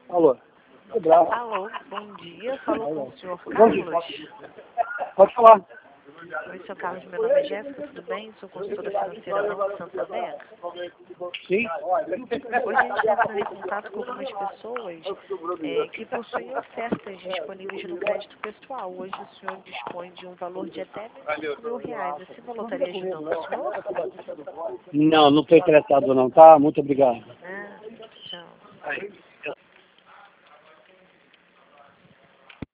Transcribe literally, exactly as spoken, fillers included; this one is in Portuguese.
Alô? Alô, bom dia. Falou com o senhor Bom dia. Carlos? Pode falar. Oi, senhor Carlos, meu nome é Jéssica, tudo bem? Sou consultora financeira do Banco Santander. Sim? Hoje a gente está entrando em contato com algumas pessoas é, que possuem ofertas disponíveis no crédito pessoal. Hoje o senhor dispõe de um valor de até vinte e cinco mil reais. Esse valor estaria ajudando o senhor? Não, não estou interessado não, tá? Muito obrigado. Ah, tchau.